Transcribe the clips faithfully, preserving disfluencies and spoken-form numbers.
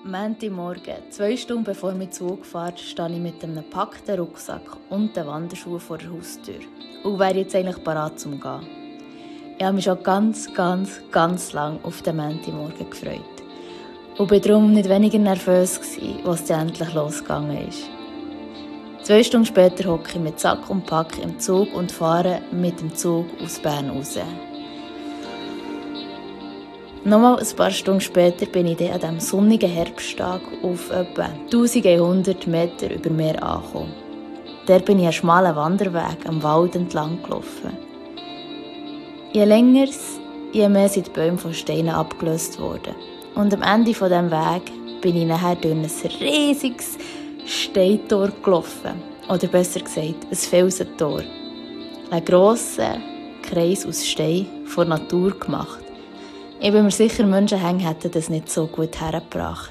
Montagmorgen, zwei Stunden bevor mein Zug fährt, stehe ich mit einem gepackten Rucksack und den Wanderschuhen vor der Haustür und wäre jetzt eigentlich bereit zum Gehen. Ich habe mich schon ganz, ganz, ganz lange auf den Montagmorgen gefreut und war darum nicht weniger nervös, als es endlich losgegangen ist. Zwei Stunden später hocke ich mit Sack und Pack im Zug und fahre mit dem Zug aus Bern raus. Nochmal ein paar Stunden später bin ich dann an diesem sonnigen Herbsttag auf etwa eintausendeinhundert Meter über Meer angekommen. Dort bin ich einen schmalen Wanderweg am Wald entlang gelaufen. Je länger, je mehr sind die Bäume von Steinen abgelöst worden. Und am Ende dieses Weges bin ich nachher durch ein riesiges Steintor gelaufen. Oder besser gesagt, ein Felsentor. Ein grosser Kreis aus Stein von Natur gemacht. Ich bin mir sicher, Menschenhänge hätten das nicht so gut hergebracht.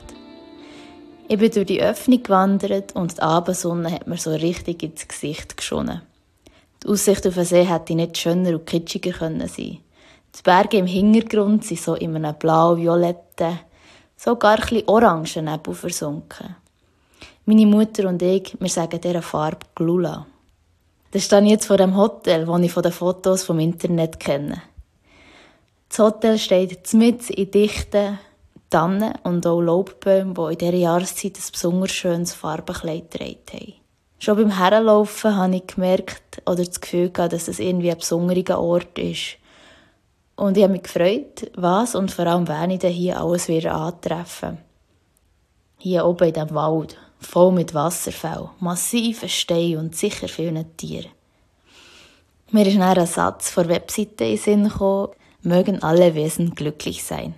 Ich bin durch die Öffnung gewandert und die Abendsonne hat mir so richtig ins Gesicht geschonnen. Die Aussicht auf den See hätte nicht schöner und kitschiger können sein. Die Berge im Hintergrund sind so in einem blau-violetten, sogar ein bisschen orangen Nebel versunken. Meine Mutter und ich, wir sagen dieser Farbe Glula. Da stehe ich jetzt vor dem Hotel, das ich von den Fotos vom Internet kenne. Das Hotel steht mitten in dichten Tannen und auch Laubbäumen, die in dieser Jahreszeit ein besonders schönes Farbenkleid getragen haben. Schon beim Herlaufen habe ich gemerkt oder das Gefühl gehabt, dass es irgendwie ein besonderer Ort ist. Und ich habe mich gefreut, was und vor allem wen ich hier alles wieder antreffen. Hier oben in diesem Wald, voll mit Wasserfällen, massiven Steinen und sicher vielen Tieren. Mir ist dann ein Satz von der Webseite in den Sinn gekommen: Mögen alle Wesen glücklich sein.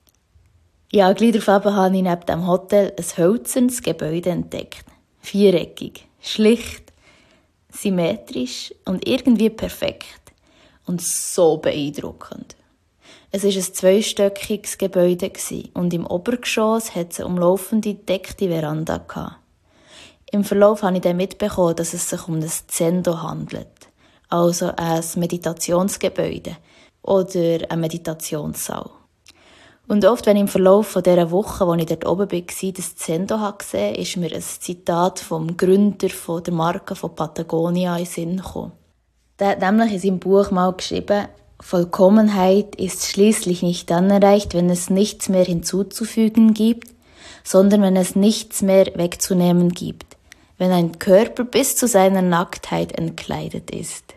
Ja, gleich darauf habe ich neben dem Hotel ein hölzernes Gebäude entdeckt. Viereckig, schlicht, symmetrisch und irgendwie perfekt. Und so beeindruckend. Es war ein zweistöckiges Gebäude und im Obergeschoss hatte es eine umlaufende, deckte Veranda gehabt. Im Verlauf habe ich dann mitbekommen, dass es sich um ein Zendo handelt. Also ein Meditationsgebäude. Oder ein Meditationssaal. Und oft, wenn ich im Verlauf von dieser Woche, als ich dort oben war, das Zendo gesehen habe, ist mir ein Zitat vom Gründer von der Marke von Patagonia in den Sinn gekommen. Der hat nämlich in seinem Buch mal geschrieben: Vollkommenheit ist schließlich nicht dann erreicht, wenn es nichts mehr hinzuzufügen gibt, sondern wenn es nichts mehr wegzunehmen gibt, wenn ein Körper bis zu seiner Nacktheit entkleidet ist.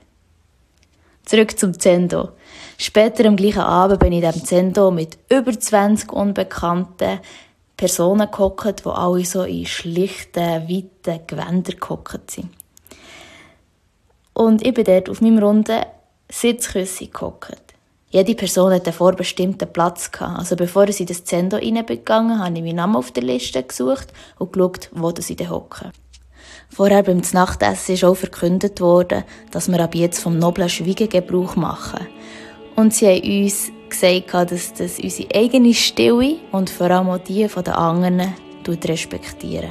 Zurück zum Zendo. Später am gleichen Abend bin ich in diesem Zendo mit über zwanzig unbekannten Personen gehockt, die alle so in schlichten, weiten Gewändern gehockt sind. Und ich bin dort auf meinem runden Sitzkissen gehockt. Jede Person hatte einen vorbestimmten Platz gehabt. Also bevor ich in das Zendo reingegangen bin, habe ich meinen Namen auf der Liste gesucht und geschaut, wo sie denn hocken. Vorher beim Nachtessen ist auch verkündet worden, dass wir ab jetzt vom noblen Schweigen Gebrauch machen. Und sie haben uns gesagt, dass das unsere eigene Stille und vor allem auch die der anderen respektieren.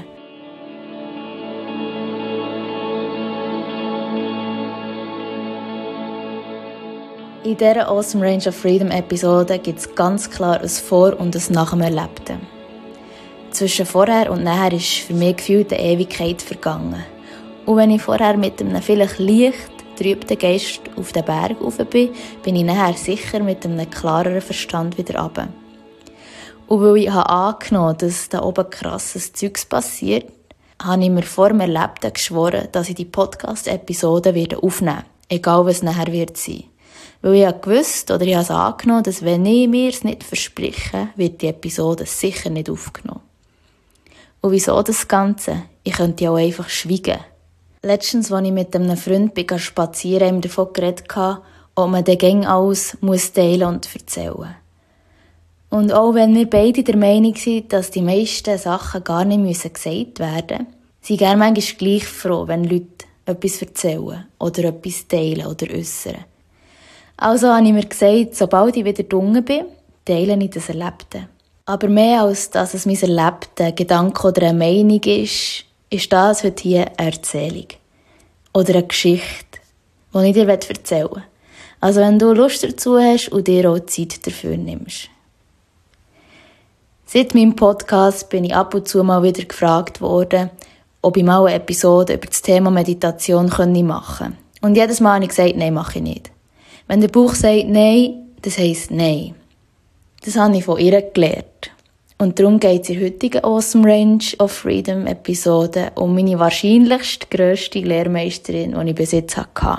In dieser Awesome Range of Freedom Episode gibt es ganz klar ein Vor- und ein Nach dem Erlebten. Zwischen vorher und nachher ist für mich gefühlt eine Ewigkeit vergangen. Und wenn ich vorher mit einem vielleicht leicht trübten Geist auf den Berg rauf bin, bin ich nachher sicher mit einem klareren Verstand wieder runter. Und weil ich habe angenommen, dass da oben krasses Zeugs passiert, habe ich mir vor dem Erlebten geschworen, dass ich die Podcast-Episode aufnehmen werde, egal was nachher wird sein. Weil ich habe gewusst, oder ich habe es angenommen, dass wenn ich mir es nicht verspreche, wird die Episode sicher nicht aufgenommen. Und wieso das Ganze? Ich könnte ja auch einfach schweigen. Letztens, als ich mit einem Freund bin, spazieren, haben wir davon geredet, ob man den Gang alles muss teilen und erzählen. Und auch wenn wir beide der Meinung sind, dass die meisten Sachen gar nicht müssen gesagt werden, sind wir manchmal gleich froh, wenn Leute etwas erzählen oder etwas teilen oder äußern. Also habe ich mir gesagt, sobald ich wieder drunten bin, teile ich das Erlebte. Aber mehr als dass es mein Erlebte, Gedanke oder eine Meinung ist, ist das heute hier eine Erzählung. Oder eine Geschichte, die ich dir erzählen will. Also wenn du Lust dazu hast und dir auch Zeit dafür nimmst. Seit meinem Podcast bin ich ab und zu mal wieder gefragt worden, ob ich mal eine Episode über das Thema Meditation machen könnte. Und jedes Mal habe ich gesagt, nein, mache ich nicht. Wenn der Bauch sagt nein, das heisst nein. Das habe ich von ihr gelernt. Und darum geht es in der heutigen Awesome Range of Freedom Episode um meine wahrscheinlichst grösste Lehrmeisterin, die ich bis jetzt hatte.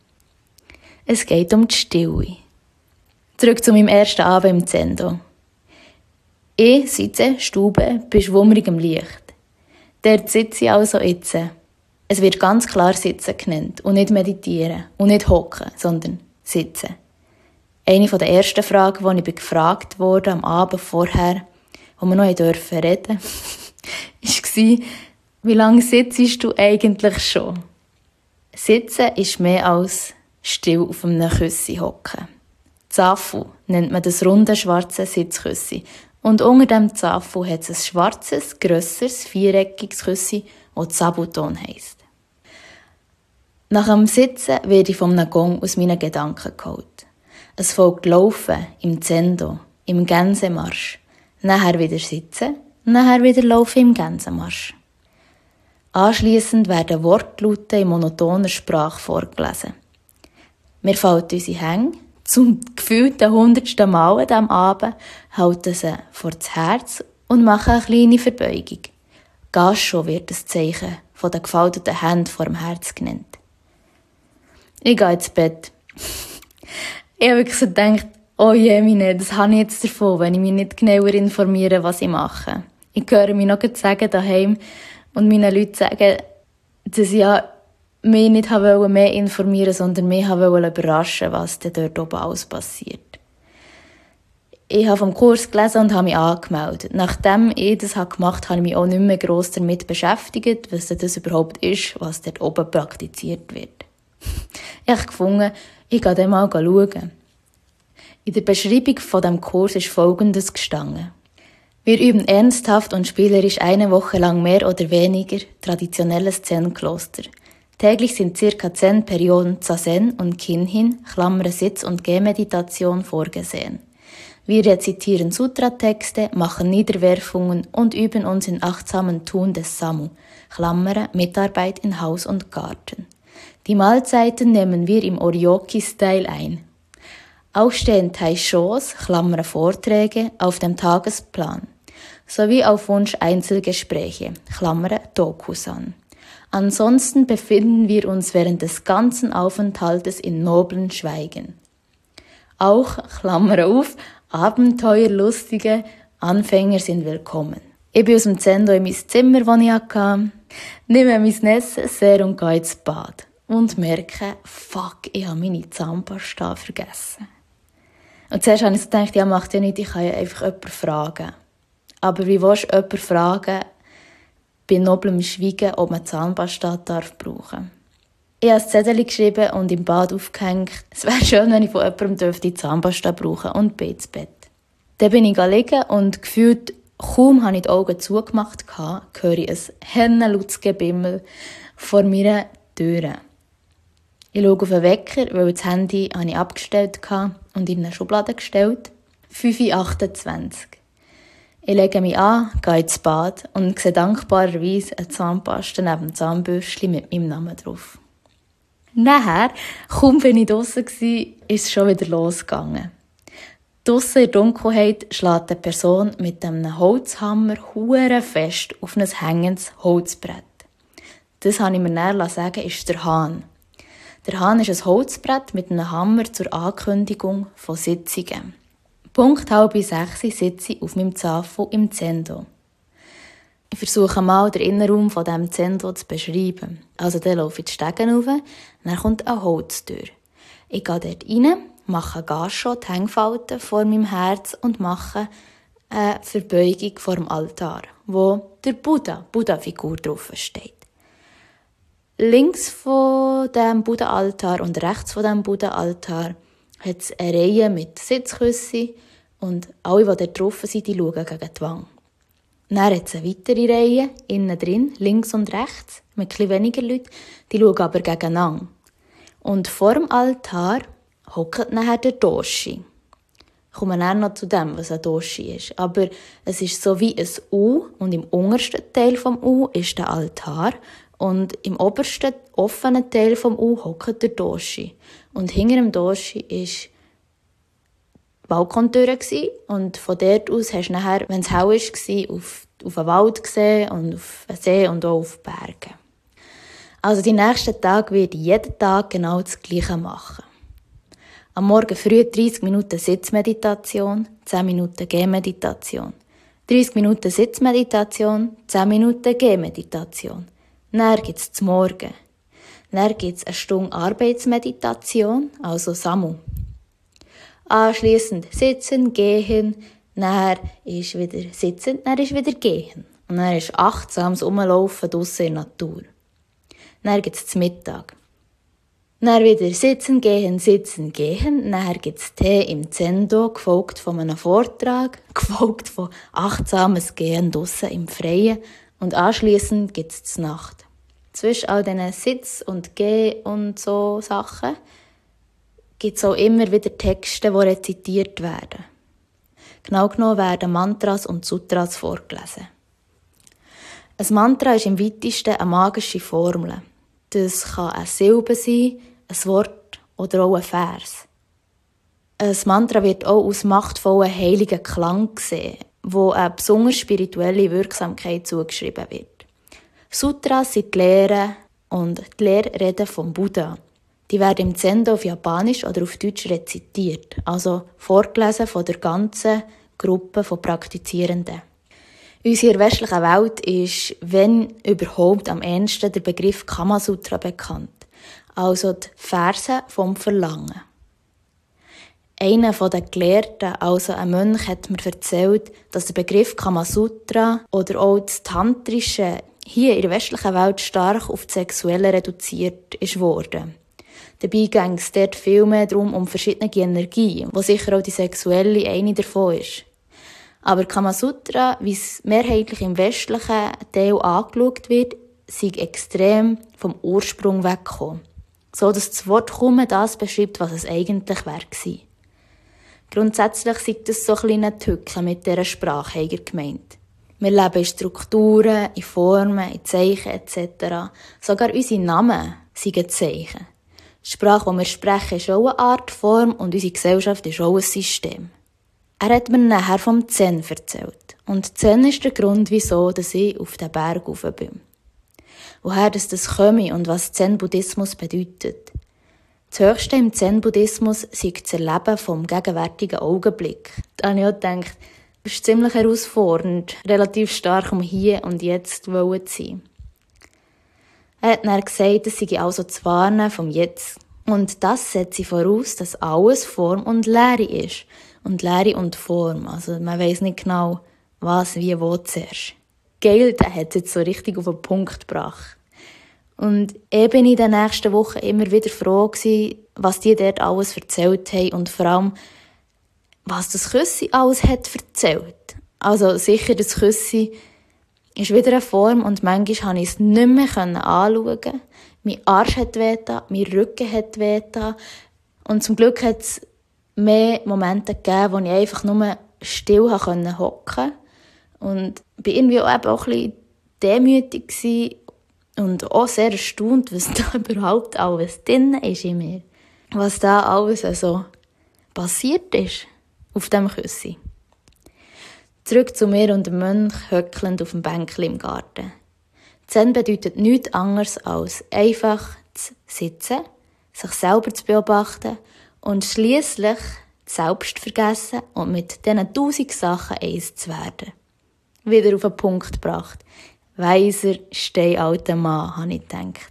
Es geht um die Stille. Zurück zu meinem ersten Abend im Zendo. Ich sitze, Stube, bei schwummerigem Licht. Dort sitze ich also jetzt. Es wird ganz klar Sitzen genannt und nicht meditieren und nicht hocken, sondern sitzen. Eine der ersten Fragen, die ich gefragt wurde am Abend vorher, wo wir noch reden durften, war, wie lange sitzt du eigentlich schon? Sitzen ist mehr als still auf einem Küssi hocken. Zafu nennt man das runde, schwarze Sitzküssi. Und unter dem Zafu hat es ein schwarzes, grösseres, viereckiges Küssi, das Zabuton heisst. Nach dem Sitzen werde ich von einem Gong aus meinen Gedanken geholt. Es folgt Laufen im Zendo, im Gänsemarsch. Nachher wieder Sitzen, nachher wieder Laufen im Gänsemarsch. Anschliessend werden Wortlaute in monotoner Sprache vorgelesen. Wir falten unsere Hänge, zum gefühlten hundertsten Mal an diesem Abend, halten sie vor das Herz und machen eine kleine Verbeugung. Gascho wird das Zeichen von den gefalteten Händen vor dem Herz genannt. Ich gehe ins Bett. Ich habe wirklich so gedacht, oh je, meine, das habe ich jetzt davon, wenn ich mich nicht genauer informiere, was ich mache. Ich höre mich noch sagen daheim und meinen Leuten sagen, dass ich ja mich nicht mehr informieren wollte, sondern mich überraschen wollte, was denn dort oben alles passiert. Ich habe vom Kurs gelesen und habe mich angemeldet. Nachdem ich das gemacht habe, habe ich mich auch nicht mehr gross damit beschäftigt, was das überhaupt ist, was dort oben praktiziert wird. Ich habe gefunden, ich gehe dann mal schauen. In der Beschreibung von dem Kurs ist Folgendes gestanden. Wir üben ernsthaft und spielerisch eine Woche lang mehr oder weniger traditionelles Zen-Kloster. Täglich sind circa zehn Perioden Zazen und Kinhin, Klammer Sitz- und Gehmeditation vorgesehen. Wir rezitieren Sutratexte, machen Niederwerfungen und üben uns in achtsamen Tun des Samu, Klammer Mitarbeit in Haus und Garten. Die Mahlzeiten nehmen wir im Oryoki-Style ein. Auch stehen Taishos, Klammer Vorträge, auf dem Tagesplan, sowie auf Wunsch Einzelgespräche, Klammer Dokusan. Ansonsten befinden wir uns während des ganzen Aufenthaltes in noblen Schweigen. Auch, Klammer auf, abenteuerlustige Anfänger sind willkommen. Ich bin aus dem Zendo in mein Zimmer, das ich hatte, nehme mein Necessaire und gehe ins Bad. Und merke, fuck, ich habe meine Zahnpasta vergessen. Und zuerst habe ich gedacht, ja, macht ja nicht, ich kann ja einfach jemanden fragen. Aber wie willst du jemanden fragen, bei noblem Schweigen, ob man Zahnpasta darf brauchen? Ich habe ein Zettel geschrieben und im Bad aufgehängt. Es wäre schön, wenn ich von jemandem dürfte Zahnpasta brauchen und bin ins Bett. Dann bin ich liegen und gefühlt, kaum habe ich die Augen zugemacht, höre ich ein hennenlautes Gebimmel vor meiner Tür. Ich schaue auf den Wecker, weil das Handy habe ich abgestellt und in eine Schublade gestellt. fünf Uhr achtundzwanzig. Ich lege mich an, gehe ins Bad und sehe dankbarerweise eine Zahnpasta neben dem Zahnbürstchen mit meinem Namen drauf. Nachher, kaum bin ich draussen war, ist es schon wieder losgegangen. Draussen in der Dunkelheit schlägt eine Person mit einem Holzhammer hure fest auf ein hängendes Holzbrett. Das habe ich mir näher sagen, ist der Hahn. Der Hahn ist ein Holzbrett mit einem Hammer zur Ankündigung von Sitzungen. Punkt halb sechs sitze ich auf meinem Zafu im Zendo. Ich versuche mal, den Innenraum von diesem Zendo zu beschreiben. Also dann laufe ich die Stege rauf, dann kommt eine Holztür. Ich gehe dort rein, mache Gascho, die Hängfalten vor meinem Herz und mache eine Verbeugung vor dem Altar, wo der Buddha, Buddha-Figur drauf steht. Links von dem Buddha-Altar und rechts von dem Buddha-Altar hat es eine Reihe mit Sitzküssen und alle, die dort drauf sind, die schauen gegen die Wange. Dann hat es eine weitere Reihe, innen drin, links und rechts, mit etwas weniger Leuten, die schauen aber gegeneinander. Und vor dem Altar hockt nachher der Doshi. Ich komme dann noch zu dem, was ein Doshi ist. Aber es ist so wie ein U und im untersten Teil des U ist der Altar und im obersten offenen Teil des U hockt der Doshi. Und hinter dem Doshi war die Balkontür und von dort aus hast du nachher, wenn es hell war, auf, auf den Wald gesehen und auf den See und auch auf die Berge. Also die nächsten Tage werde ich jeden Tag genau das Gleiche machen. Am Morgen früh dreißig Minuten Sitzmeditation, zehn Minuten Gehmeditation. dreißig Minuten Sitzmeditation, zehn Minuten Gehmeditation. Dann gibt es zum Morgen. Dann gibt es eine Stunde Arbeitsmeditation, also Samu. Anschliessend sitzen, gehen, dann ist wieder sitzen, dann ist wieder gehen. Und dann ist achtsames Rumlaufen draussen in der Natur. Dann gibt es zum Mittag. Dann wieder sitzen, gehen, sitzen, gehen. Dann gibt es Tee im Zendo, gefolgt von einem Vortrag, gefolgt von achtsames Gehen draussen im Freien. Und anschliessend gibt es die Nacht. Zwischen all diesen Sitz- und Geh- und so Sachen gibt es auch immer wieder Texte, die rezitiert werden. Genau genommen werden Mantras und Sutras vorgelesen. Ein Mantra ist im weitesten eine magische Formel. Das kann eine Silbe sein, ein Wort oder auch ein Vers. Ein Mantra wird auch als machtvollen heiligen Klang gesehen, wo eine besonders spirituelle Wirksamkeit zugeschrieben wird. Sutras sind die Lehren und die Lehrreden vom Buddha. Die werden im Zendo auf Japanisch oder auf Deutsch rezitiert, also vorgelesen von der ganzen Gruppe von Praktizierenden. In unserer westlichen Welt ist, wenn überhaupt, am ehesten der Begriff Kamasutra bekannt, also die Verse vom Verlangen. Einer der Gelehrten, also ein Mönch, hat mir erzählt, dass der Begriff Kamasutra oder auch das Tantrische hier in der westlichen Welt stark auf das Sexuelle reduziert ist worden. Dabei ging es dort viel mehr darum, um verschiedene Energien, wo sicher auch die sexuelle eine davon ist. Aber Kamasutra, wie es mehrheitlich im westlichen Teil angeschaut wird, sei extrem vom Ursprung weggekommen. So dass das Wort kaum das beschreibt, was es eigentlich wäre. Grundsätzlich sei das so eine kleine Tücke mit dieser Sprache eigen gemeint. Wir leben in Strukturen, in Formen, in Zeichen et cetera. Sogar unsere Namen sind Zeichen. Die Sprache, die wir sprechen, ist auch eine Art Form und unsere Gesellschaft ist auch ein System. Er hat mir nachher vom Zen erzählt. Und Zen ist der Grund, wieso dass ich auf den Berg rauf bin. Woher das, das komme und was Zen-Buddhismus bedeutet. Das Höchste im Zen-Buddhismus sei das Erleben vom gegenwärtigen Augenblick. Da habe ich auch gedacht, das ist ziemlich herausfordernd, relativ stark um hier und jetzt zu sein. Er hat dann gesagt, es sei also das Warnen vom Jetzt. Und das setzt voraus, dass alles Form und Leere ist. Und Leere und Form. Also man weiss nicht genau, was, wie, wo zuerst. Geil, der hat es jetzt so richtig auf den Punkt gebracht. Und ich bin in den nächsten Wochen immer wieder froh gewesen, was die dort alles erzählt haben und vor allem, was das Küssi alles hat erzählt. Also sicher, das Küssi ist wieder eine Form und manchmal konnte ich es nicht mehr anschauen. Mein Arsch hat wehgetan, mein Rücken hat wehgetan. Und zum Glück hat es mehr Momente gegeben, wo ich einfach nur still hocken konnte. Und bin irgendwie auch, eben auch ein bisschen demütig gewesen und auch sehr erstaunt, was da überhaupt alles drin ist in mir. Was da alles also passiert ist auf dem Küssi. Zurück zu mir und dem Mönch höckelnd auf dem Bänkchen im Garten. Zen bedeutet nichts anderes als einfach zu sitzen, sich selber zu beobachten und schliesslich selbst vergessen und mit diesen tausend Sachen eins zu werden. Wieder auf den Punkt gebracht. Weiser, steinalter Mann, habe ich gedacht.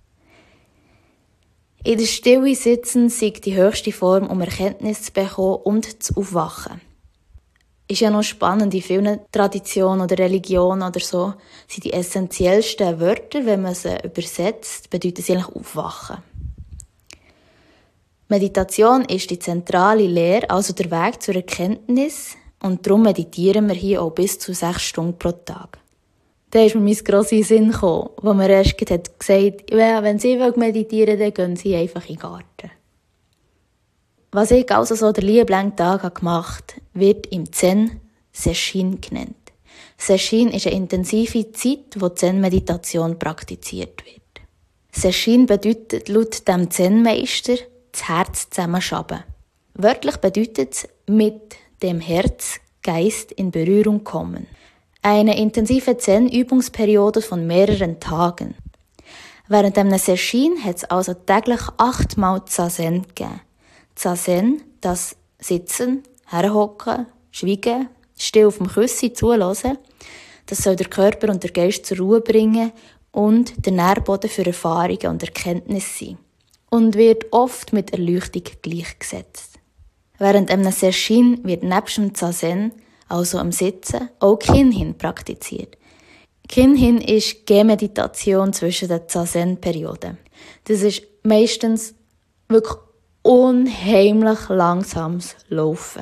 In der Stille sitzen sei die höchste Form, um Erkenntnis zu bekommen und zu aufwachen. Ist ja noch spannend, in vielen Traditionen oder Religionen oder so sind die essentiellsten Wörter, wenn man sie übersetzt, bedeuten sie eigentlich aufwachen. Meditation ist die zentrale Lehre, also der Weg zur Erkenntnis, und darum meditieren wir hier auch bis zu sechs Stunden pro Tag. Da ist mir mein grosser Sinn gekommen, wo mir erst gesagt hat, ja, wenn sie meditieren wollen, dann gehen sie einfach in den Garten. Was ich also so der lieben langen Tag gemacht habe, wird im Zen Sesshin genannt. Sesshin ist eine intensive Zeit, wo Zen-Meditation praktiziert wird. Sesshin bedeutet laut dem Zen-Meister das Herz zusammenschaben. Wörtlich bedeutet es mit dem Herz, Geist in Berührung kommen. Eine intensive Zen-Übungsperiode von mehreren Tagen. Während einem Sesshin hat es also täglich achtmal Zazen gegeben. Zazen, das Sitzen, Herhocken, Schweigen, still auf dem Küssi zuhören, das soll der Körper und der Geist zur Ruhe bringen und der Nährboden für Erfahrungen und Erkenntnisse sein. Und wird oft mit Erleuchtung gleichgesetzt. Während einem Sesshin wird nebst dem Zazen, also am Sitzen, auch Kinhin praktiziert. Kinhin ist Gehmeditation zwischen den Zazen-Perioden. Das ist meistens wirklich unheimlich langsames Laufen.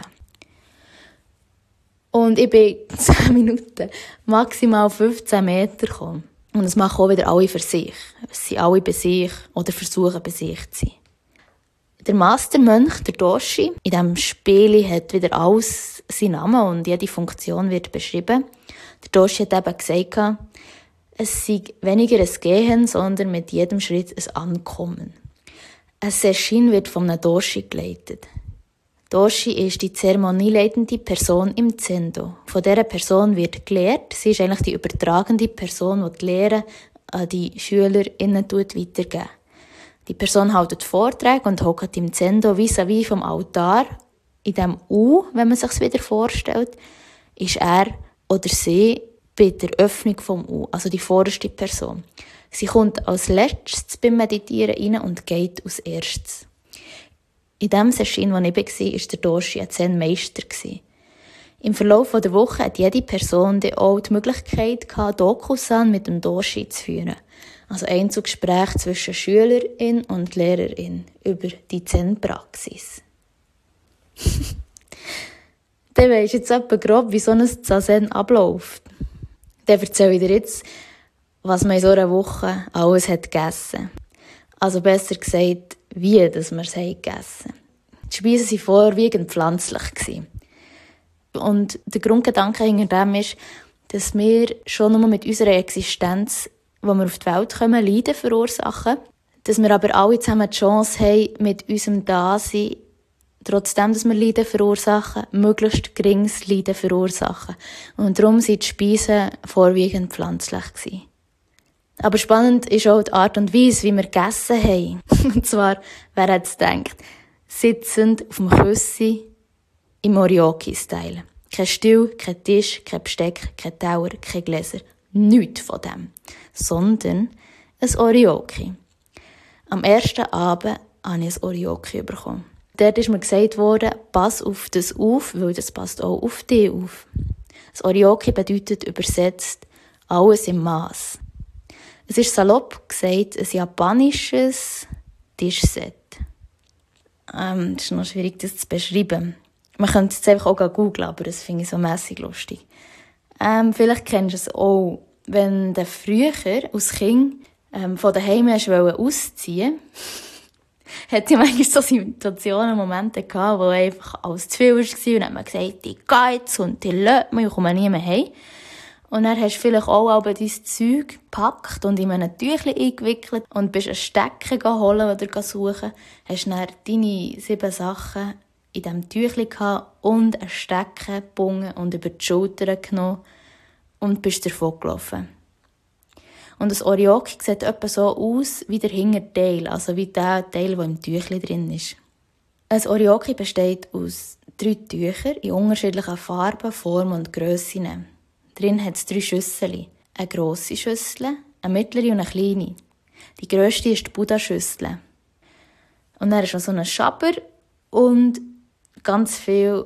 Und ich bin zehn Minuten, maximal fünfzehn Meter gekommen. Und das machen auch wieder alle für sich. Es sind alle bei sich oder versuchen bei sich zu sein. Der Mastermönch, der Doshi, in diesem Spiel hat wieder alles seinen Namen und jede Funktion wird beschrieben. Der Doshi hat eben gesagt, es sei weniger ein Gehen, sondern mit jedem Schritt ein Ankommen. Ein Sesshin wird von einem Doshi geleitet. Doshi ist die zeremonieleitende Person im Zendo. Von dieser Person wird gelehrt. Sie ist eigentlich die übertragende Person, die die Lehre an die SchülerInnen weitergeben. Die Person hält Vorträge und hockt im Zendo vis-à-vis vom Altar. In diesem U, wenn man sich es wieder vorstellt, ist er oder sie bei der Öffnung vom U, also die vorderste Person. Sie kommt als letztes beim Meditieren rein und geht als erstes. In dem Sesshin, wo ich war, war der Doshi ein Zen-Meister. Im Verlauf der Woche hat jede Person auch die Möglichkeit gehabt, Dokusan mit dem Doshi zu führen. Also Einzelgespräche zwischen Schülerin und Lehrerin über die Zen-Praxis. Dann weisst du jetzt etwa grob, wie so ein Zazen abläuft. Dann erzähle ich dir jetzt, was man in so einer Woche alles hat gegessen. Also besser gesagt, wie dass wir es gegessen haben. Die Speisen waren vorwiegend pflanzlich. Und der Grundgedanke hinter dem ist, dass wir schon nur mit unserer Existenz, wo wir auf die Welt kommen, Leiden verursachen. Dass wir aber alle zusammen die Chance haben, mit unserem Dasein, trotzdem, dass wir Leiden verursachen, möglichst geringes Leiden verursachen. Und darum waren die Speisen vorwiegend pflanzlich gewesen. Aber spannend ist auch die Art und Weise, wie wir gegessen haben. Und zwar, wer hat es gedacht, sitzend auf dem Küssi im Oryoki-Style. Kein Stuhl, kein Tisch, kein Besteck, kein Teller, kein Gläser. Nichts von dem. Sondern ein Oryoki. Am ersten Abend habe ich ein Oryoki bekommen. Dort ist mir gesagt worden, pass auf das auf, weil das passt auch auf dich auf. Das Oryoki bedeutet übersetzt alles im Maß. Es ist salopp gesagt ein japanisches Tischset. Ähm, es ist noch schwierig, das zu beschreiben. Man könnte es einfach auch googeln, aber das finde ich so mässig lustig. Ähm, vielleicht kennst du es auch, wenn du früher als Kind ähm, von daheim ausziehen wolltest, hat ja manchmal so Situationen, Momente gehabt, wo einfach alles zu viel war und dann hat man gesagt, ich gehe jetzt und ich lasse mich, ich komme nie mehr heim. Und dann hast du vielleicht auch aber dein Zeug gepackt und in einem Tüchlein eingewickelt und bist einen Stecker holen oder suchen. Hast dann deine sieben Sachen in diesem Tüchlein gehabt und einen Stecker gebunden und über die Schulter genommen und bist davon gelaufen. Und das Oryoki sieht etwa so aus wie der Hinterteil, also wie der Teil, der im Tüchlein drin ist. Ein Oryoki besteht aus drei Tüchern in unterschiedlichen Farben, Formen und Grössen. Drin hat es drei Schüsseln. Eine grosse Schüssel, eine mittlere und eine kleine. Die grösste ist die Buddha-Schüssel. Und dann ist noch so ein Schaber und ganz viele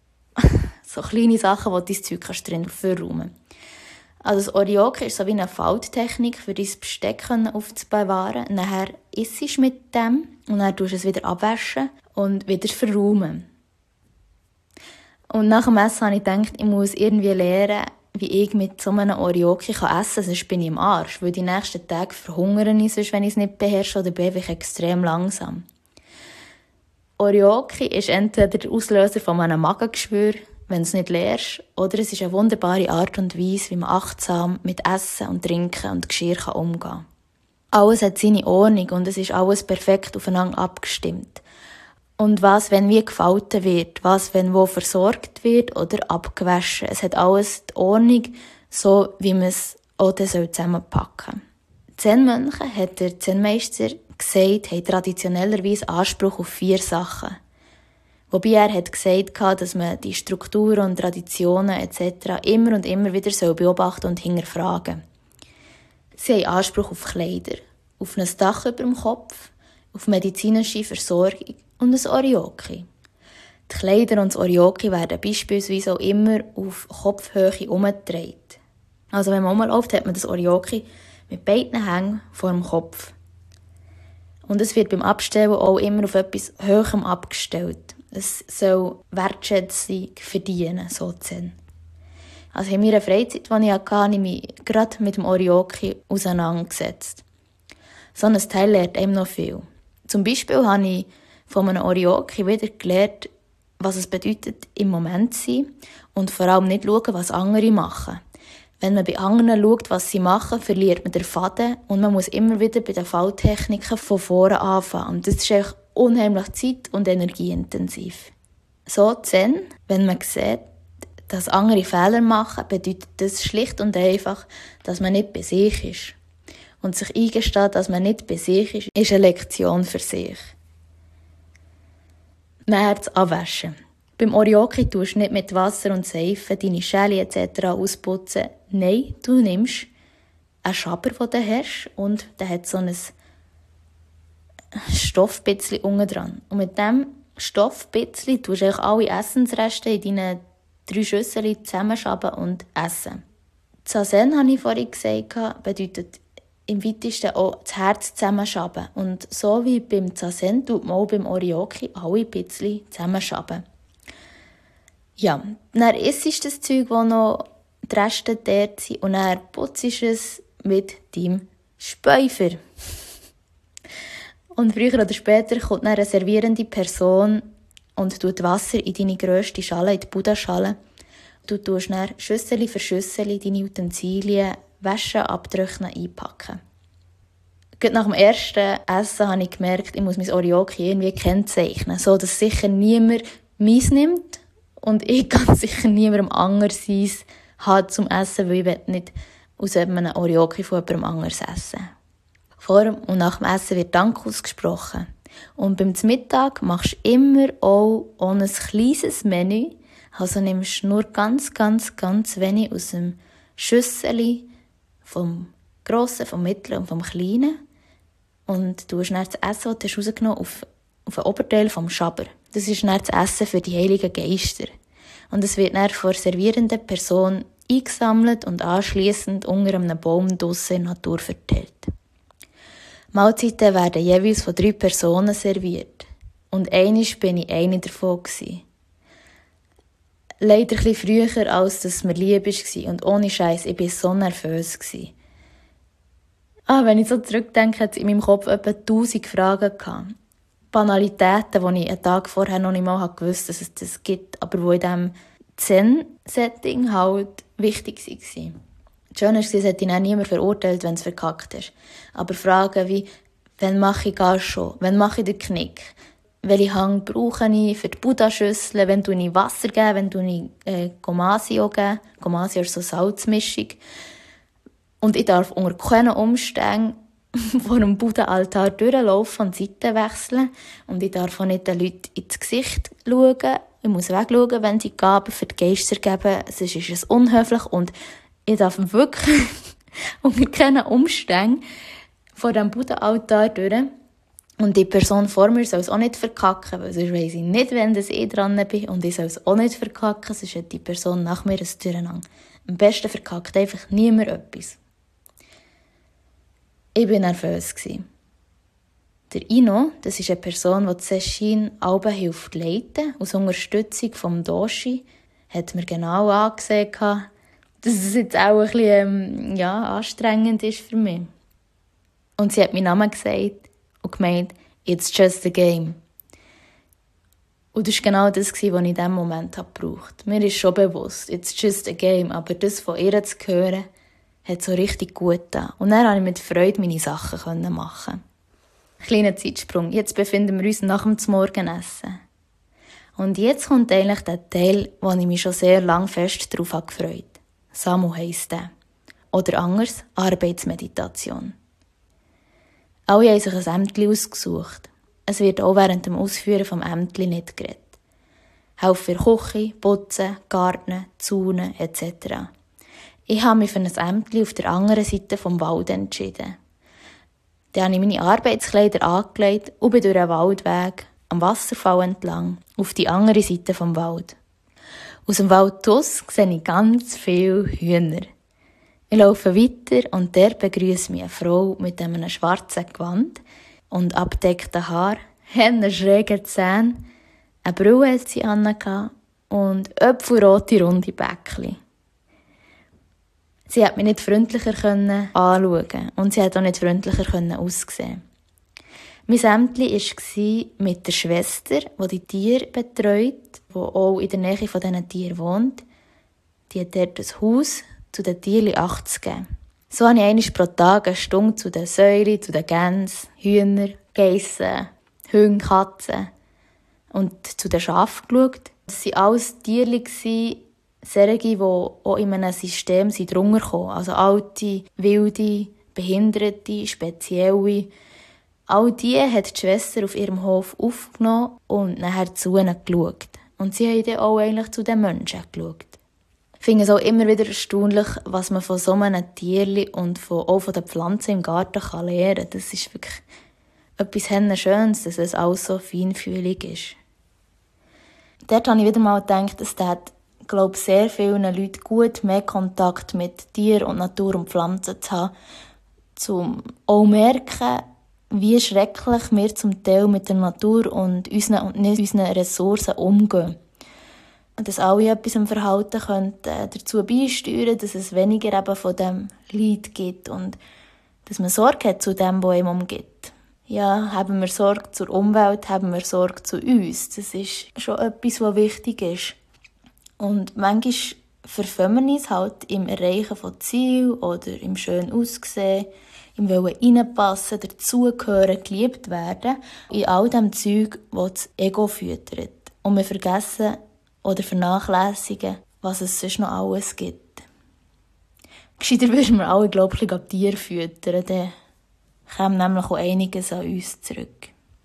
so kleine Sachen, die dein Zeug kannst drin verräumen. Also das Oryoki ist so wie eine Falttechnik, für dein Besteck aufzubewahren. Nachher isst du mit dem und dann tust du es wieder abwaschen und wieder verräumen. Und nach dem Essen habe ich gedacht, ich muss irgendwie lernen, wie ich mit so einem Oryoki essen kann, sonst bin ich im Arsch. Weil die nächsten Tage verhungere ich, sonst, wenn ich es nicht beherrsche, oder bin ich extrem langsam. Oryoki ist entweder der Auslöser von einem Magengeschwür, wenn du es nicht lernst, oder es ist eine wunderbare Art und Weise, wie man achtsam mit Essen und Trinken und Geschirr umgehen kann. Alles hat seine Ordnung und es ist alles perfekt aufeinander abgestimmt. Und was, wenn wie gefalten wird, was, wenn wo versorgt wird oder abgewaschen. Es hat alles die Ordnung, so wie man es auch zusammenpacken soll. Zen-Mönche, hat der Zen-Meister gesagt, haben traditionellerweise Anspruch auf vier Sachen. Wobei er hat gesagt, dass man die Strukturen und Traditionen et cetera immer und immer wieder beobachten und hinterfragen. Sie haben Anspruch auf Kleider, auf ein Dach über dem Kopf, auf medizinische Versorgung und ein Oryoki. Die Kleider und das Oryoki werden beispielsweise auch immer auf Kopfhöhe umgedreht. Also wenn man rumläuft, hat man das Oryoki mit beiden Hängen vor dem Kopf. Und es wird beim Abstellen auch immer auf etwas Höherem abgestellt. Es soll Wertschätzung verdienen, so Zen. Also in meiner Freizeit, die ich hatte, habe ich mich gerade mit dem Oryoki auseinandergesetzt. So ein Teil lernt einem noch viel. Zum Beispiel habe ich von einem Oryoki wieder gelernt, was es bedeutet, im Moment zu sein und vor allem nicht schauen, was andere machen. Wenn man bei anderen schaut, was sie machen, verliert man den Faden und man muss immer wieder bei den Falltechniken von vorne anfangen. Und das ist echt unheimlich zeit- und energieintensiv. So Zen, wenn man sieht, dass andere Fehler machen, bedeutet das schlicht und einfach, dass man nicht bei sich ist. Und sich eingesteht, dass man nicht bei sich ist, ist eine Lektion für sich. Nachher das Abwaschen. Beim Oryoki tust du nicht mit Wasser und Seife deine Schäle et cetera ausputzen. Nein, du nimmst einen Schaber, den du hast, und der hat so ein Stoffbitzli unten dran. Und mit diesem Stoffbitzli tust du alle Essensreste in deinen drei Schüsseln zusammenschaben und essen. Zazen, habe ich vorhin gesagt, bedeutet im weitesten auch das Herz zusammenschaben. Und so wie beim Zazen tut man auch beim Oryoki alle Bitzli zusammenschaben. Ja, dann isst du das Zeug, das noch die Reste dort sind, und dann putzt es mit deinem Späufer. Und früher oder später kommt dann eine servierende Person und tut Wasser in deine grösste Schale, in die Buddha-Schale. Du tust dann Schüssel für Schüssel deine Utensilien waschen, abtrocknen, einpacken. Gerade nach dem ersten Essen habe ich gemerkt, ich muss mein Oryoki irgendwie kennzeichnen, so dass sicher niemand meins nimmt und ich ganz sicher niemandem anderes seins habe zum Essen, weil ich nicht aus einem Oryoki von jemandem anderes essen. Vor und nach dem Essen wird Dank ausgesprochen. Und beim Mittag machst du immer auch ein kleines Menü. Also nimmst du nur ganz, ganz, ganz wenig aus dem Schüsseli vom Grossen, vom Mittleren und vom Kleinen. Und du hast dann das Essen, das du rausgenommen hast, auf, auf den Oberteil vom Schaber. Das ist dann das Essen für die heiligen Geister. Und es wird dann von der servierenden Person eingesammelt und anschliessend unter einem Baum draussen in der Natur verteilt. Mahlzeiten werden jeweils von drei Personen serviert. Und einmal war ich eine davon. Leider ein bisschen früher, als es mir lieb war. Und ohne Scheiß, ich war so nervös. Ah, wenn ich so zurückdenke, hatte ich in meinem Kopf etwa tausend Fragen gehabt. Banalitäten, die ich einen Tag vorher noch nicht mal gewusst habe, dass es das gibt, aber die in diesem Zen-Setting halt wichtig waren. Das Schöne ist, es hat dich dann niemand verurteilt, wenn es verkackt ist. Aber Fragen wie, wann mache ich Gasho, wann mache ich den Knick, welche Hang brauche ich für die Buddha-Schüssel, wenn du ich Wasser geben, wenn du ich äh, Gomasio geben. Gomasio ist so Salzmischung. Und ich darf unter keinen Umständen vor einem Buddha-Altar durchlaufen und Seiten wechseln. Und ich darf auch nicht den Leuten ins Gesicht schauen. Ich muss wegschauen, wenn sie Gaben für die Geister geben. Sonst ist es unhöflich. Und ich darf wirklich unter keinen Umständen vor dem Buddha-Altar durch. Und die Person vor mir soll es auch nicht verkacken, weil sonst weiss ich nicht, wenn ich dran bin. Und ich soll es auch nicht verkacken, sonst hat die Person nach mir ein Durcheinander. Am besten verkackt einfach niemand etwas. Ich war nervös. Der Ino, das ist eine Person, die Sesshin Alben hilft leiten, aus Unterstützung vom Doshi, hat mir genau angesehen, dass es jetzt auch ein bisschen ja, anstrengend ist für mich. Und sie hat meinen Namen gesagt und gemeint, it's just a game. Und das war genau das, was ich in diesem Moment brauchte. Mir ist schon bewusst, it's just a game, aber das von ihr zu hören, hat so richtig gut getan. Und dann konnte ich mit Freude meine Sachen machen. Kleiner Zeitsprung. Jetzt befinden wir uns nach dem Morgenessen. Und jetzt kommt eigentlich der Teil, wo ich mich schon sehr lange fest darauf gefreut habe. Samu heisst der. Oder anders, Arbeitsmeditation. Alle haben sich ein Ämtli ausgesucht. Es wird auch während dem Ausführen vom Ämtli nicht geredet. Helfen für Küche, Putzen, Garten, Zaunen et cetera. Ich habe mich für ein Ämtli auf der anderen Seite vom Wald entschieden. Dann habe ich meine Arbeitskleider angelegt und bin durch einen Waldweg am Wasserfall entlang auf die andere Seite vom Wald. Aus dem Wald draus sehe ich ganz viele Hühner. Ich laufe weiter und der begrüßt mich eine Frau mit einem schwarzen Gewand und abgedeckten Haar, einen schrägen Zähnen, eine Brille hat sie an und äpfelrote runde Bäckchen. Sie hat mich nicht freundlicher anschauen und sie hat auch nicht freundlicher aussehen. Mein Ämtli war mit der Schwester, die die Tiere betreut, die auch in der Nähe von diesen Tieren wohnt. Die hat dort ein Haus zu den Tieren Acht zu geben. So habe ich einmal pro Tag eine Stunde zu den Säuren, zu den Gänsen, Hühner, Geissen, Hunde, Katzen und zu den Schafen geschaut. Das waren alles Tiere, solche, die auch in einem System drunter kommen. Also alte, wilde, behinderte, spezielle. All die hat die Schwester auf ihrem Hof aufgenommen und nachher zu ihnen geschaut. Und sie haben dann auch eigentlich zu den Menschen geschaut. Ich finde es auch immer wieder erstaunlich, was man von so einem Tierli und von, auch von den Pflanzen im Garten kann lernen kann. Das ist wirklich etwas Schönes, dass es alles so feinfühlig ist. Dort habe ich wieder mal gedacht, es hat, glaube ich, sehr vielen Leuten gut, mehr Kontakt mit Tieren und Natur und Pflanzen zu haben, um auch merken, wie schrecklich wir zum Teil mit der Natur und unseren und nicht unseren Ressourcen umgehen. Und dass alle etwas im Verhalten könnten dazu beisteuern, dass es weniger eben von dem Leid gibt und dass man Sorge hat zu dem, was ihm umgibt. Ja, haben wir Sorge zur Umwelt, haben wir Sorge zu uns. Das ist schon etwas, was wichtig ist. Und manchmal verfehlen wir uns halt im Erreichen von Zielen oder im schönen Aussehen, im Wollen reinpassen, dazugehören, geliebt werden, in all dem Zeug, das das Ego füttert. Und wir vergessen oder vernachlässigen, was es sonst noch alles gibt. Gescheiter würden wir alle, glaube ich, ab Tier füttern, dann käme nämlich auch einiges an uns zurück.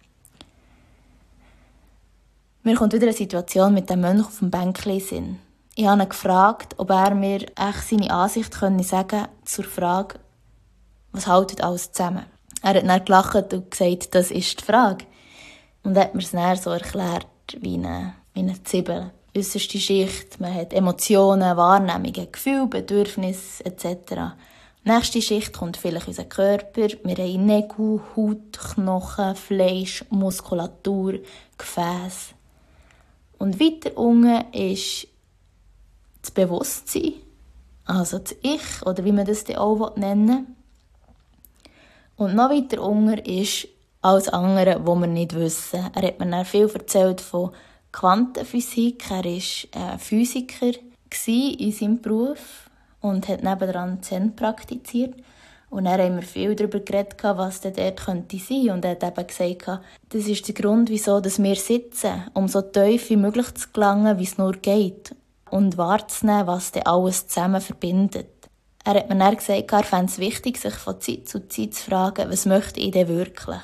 Mir kommt wieder eine Situation mit dem Mönch auf dem Bänkchen in den Sinn. Ich habe ihn gefragt, ob er mir echt seine Ansicht sagen könnte zur Frage, was haltet alles zusammen? Er hat dann gelacht und gesagt, das ist die Frage. Und hat mir es dann so erklärt, wie eine, wie eine Zwiebel. Äusserste Schicht, man hat Emotionen, Wahrnehmungen, Gefühle, Bedürfnisse et cetera. Nächste Schicht kommt vielleicht unser Körper. Wir haben Nägel, Haut, Knochen, Fleisch, Muskulatur, Gefäße. Und weiter unten ist das Bewusstsein, also das Ich, oder wie man das dann auch nennen will. Und noch weiter unten ist alles andere, was wir nicht wissen. Er hat mir dann viel erzählt von Quantenphysik. Er war äh, Physiker in seinem Beruf und hat nebenan Zen praktiziert. Und dann haben wir viel darüber geredet, was denn dort könnte sein. Und er hat eben gesagt, das ist der Grund, wieso wir sitzen, um so tief wie möglich zu gelangen, wie es nur geht. Und wahrzunehmen, was denn alles zusammen verbindet. Er hat mir dann gesagt, er fände es wichtig, sich von Zeit zu Zeit zu fragen, was möchte ich denn wirklich?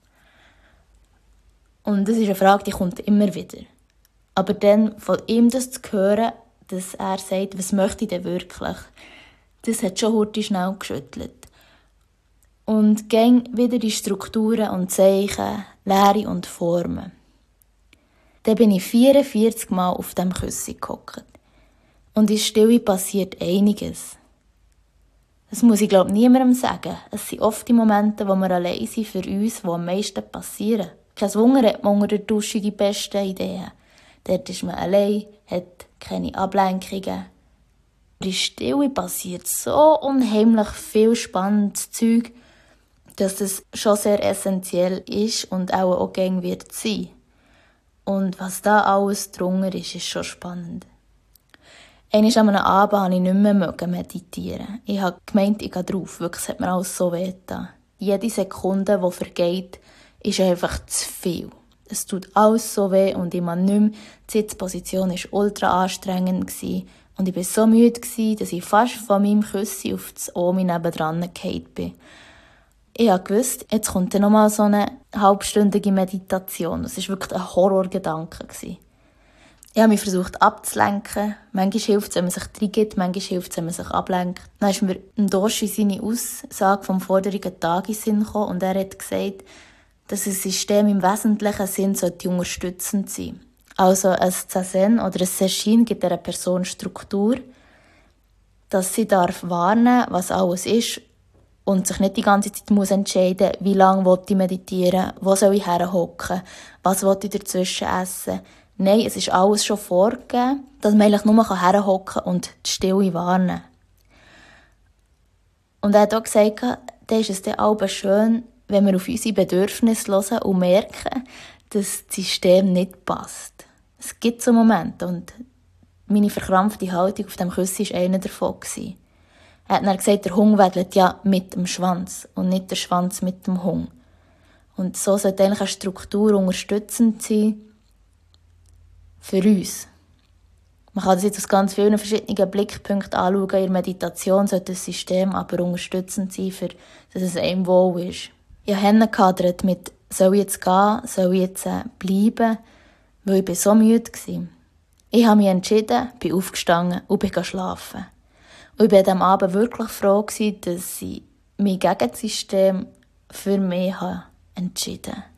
Und das ist eine Frage, die kommt immer wieder. Aber dann von ihm das zu hören, dass er sagt, was möchte ich denn wirklich? Das hat schon heute schnell geschüttelt. Und ging wieder die Strukturen und Zeichen, Lehre und Formen. Dann bin ich vierundvierzig Mal auf dem Küssi gehockt. Und in Stille passiert einiges. Das muss ich, glaube ich, niemandem sagen. Es sind oft die Momente, wo wir allein sind für uns, die am meisten passieren. Kein Wunder hat man unter der Dusche die besten Ideen. Dort ist man allein, hat keine Ablenkungen. In Stille passiert so unheimlich viel spannendes Zeug, dass das schon sehr essentiell ist und auch auch gängig wird sein. Und dann, wenn wir Und was da alles drunter ist, ist schon spannend. Einmal an einem Abend konnte ich nicht mehr meditieren. Ich habe gemeint, ich gehe drauf. Wirklich, es hat mir alles so wehgetan. Jede Sekunde, die vergeht, ist einfach zu viel. Es tut alles so weh und ich kann nicht mehr. Die Sitzposition war ultra anstrengend und ich war so müde, dass ich fast von meinem Küssi auf das Omi nebendran gefallen bin. Ich wusste, jetzt kommt dann nochmal so eine halbstündige Meditation. Das war wirklich ein Horrorgedanke. Ich habe mich versucht abzulenken. Manchmal hilft es, wenn man sich reingibt, manchmal hilft es, wenn man sich ablenkt. Dann ist mir ein Doshi seine Aussage vom vorigen Tag in den Sinn gekommen und er hat gesagt, dass ein System im wesentlichen Sinn sollte unterstützend sein. Also ein Zazen oder ein Sesshin gibt einer Person Struktur, dass sie darf wahrnehmen, was alles ist und sich nicht die ganze Zeit muss entscheiden, wie lange ich meditieren will, wo soll ich herhocken, was will ich dazwischen essen. Nein, es ist alles schon vorgegeben, dass man eigentlich nur herhocken und die Stille wahrnehmen kann. Und er hat auch gesagt, dann ist es dann auch schön, wenn wir auf unsere Bedürfnisse hören und merken, dass das System nicht passt. Es gibt so Momente und meine verkrampfte Haltung auf dem Küssi war einer davon. Er hat dann gesagt, der Hund wedelt ja mit dem Schwanz und nicht der Schwanz mit dem Hund. Und so sollte eigentlich eine Struktur unterstützend sein für uns. Man kann das jetzt aus ganz vielen verschiedenen Blickpunkten anschauen. In der Meditation sollte das System aber unterstützend sein, für, dass es einem wohl ist. Ich habe Hände gehadert mit, soll ich jetzt gehen, soll ich jetzt äh, bleiben, weil ich so müde war. Ich habe mich entschieden, bin aufgestanden und bin schlafen. Und ich war an diesem Abend wirklich froh, dass ich mich gegen das System für mich entschieden habe.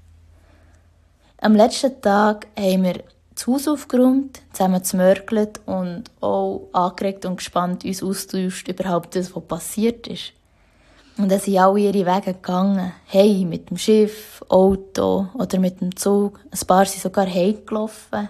Am letzten Tag haben wir das Haus aufgeräumt, zusammen gemörgelt und auch angeregt und gespannt uns austauscht überhaupt das, was passiert ist. Und dann sind alle ihre Wege gegangen. Hey, mit dem Schiff, Auto oder mit dem Zug. Ein paar sind sogar heimgelaufen.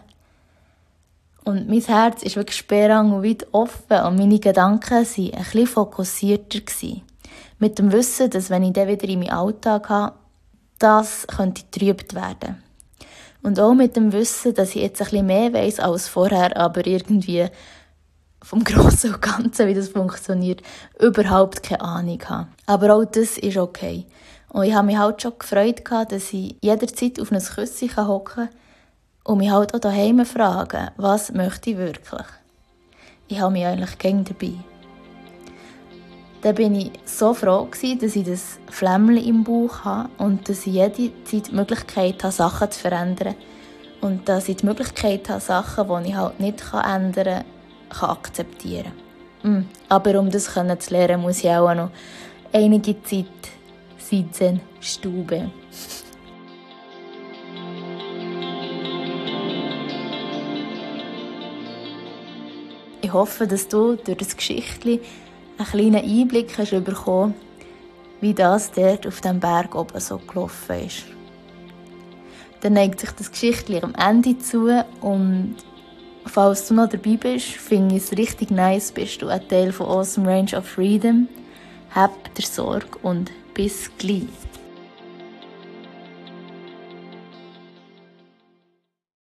Und mein Herz ist wirklich sperrang und weit offen und meine Gedanken waren ein bisschen fokussierter. Mit dem Wissen, dass wenn ich dann wieder in meinen Alltag habe, das könnte getrübt werden. Und auch mit dem Wissen, dass ich jetzt ein bisschen mehr weiss als vorher, aber irgendwie vom Grossen und Ganzen, wie das funktioniert, überhaupt keine Ahnung habe. Aber auch das ist okay. Und ich habe mich halt schon gefreut, dass ich jederzeit auf ein Küsschen hocken kann und mich halt auch daheim fragen, was möchte ich wirklich. Ich habe mich eigentlich gerne dabei. Dann bin ich so froh gewesen, dass ich das Flämmchen im Bauch habe und dass ich jederzeit die Möglichkeit habe, Sachen zu verändern. Und dass ich die Möglichkeit habe, Sachen, die ich halt nicht ändern kann, kann akzeptieren. Mm. Aber um das zu lernen, muss ich auch noch einige Zeit sitzen, stauben. Ich hoffe, dass du durch das Geschichtchen einen kleinen Einblick hast bekommen, wie das dort auf dem Berg oben so gelaufen ist. Dann neigt sich das Geschichtchen am Ende zu und falls du noch dabei bist, finde ich es richtig nice, bist du ein Teil von Awesome Range of Freedom. Hab dir Sorge und bis gleich.